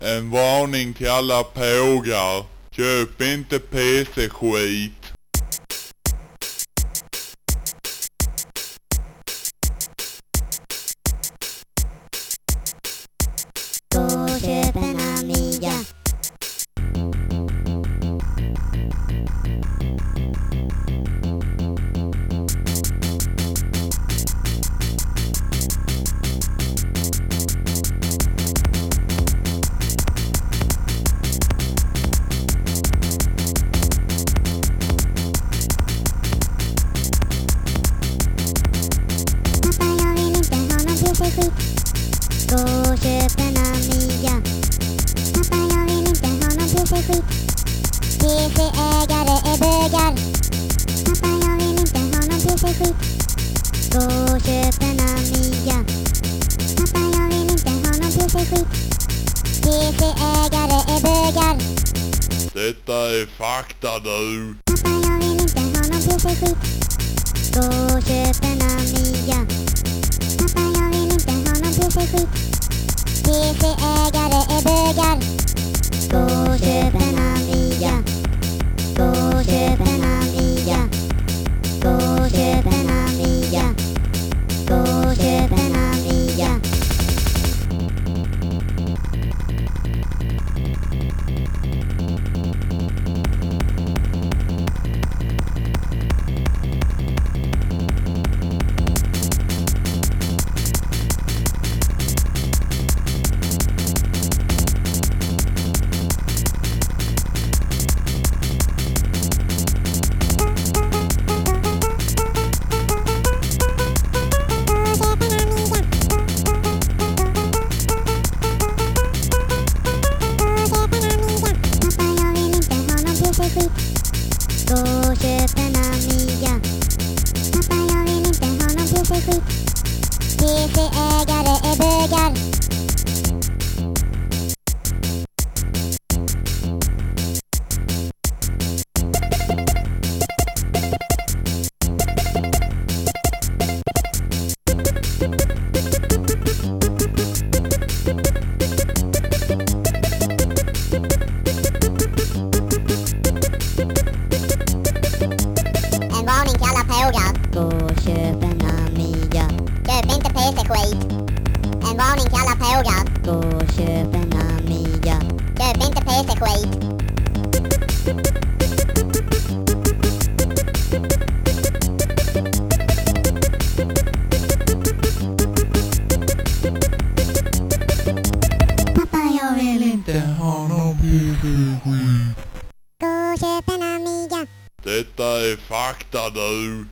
En varning till alla pågar. Köp inte PC-skit. Gå och köp en Amiga. Pappa, jag vill inte ha någon PC-skit. Gå och köp en Amiga. Pappa, jag vill inte ha någon PC-skit. PC-ägare är bögar. Pappa, jag vill inte ha någon PC-skit. Gå och köp en Amiga. Pappa, jag vill inte ha någon PC-skit. PC-ägare är bögar. Detta är fakta du. Pappa, jag vill inte ha någon PC-skit. Gå och köp en Amiga. Pappa, jag vill inte ha någon PC-skit. PC-ägare är bögar. Gå och köp en Amiga. Gå och köp en Amiga. Gå och köp en Amiga. Gå och köp en Amiga. Gå och köp en Amiga. Pappa, jag vill inte ha någon PC-skit. PC-ägare är bögar. En varning till alla pågar. Gå och köp en Amiga. Köp inte PC-skit. En varning till alla pågar. Gå och köp en Amiga. Köp inte PC-skit. Pappa, jag vill inte ha någon PC-skit. gå och köp en Amiga. Detta är fakta du.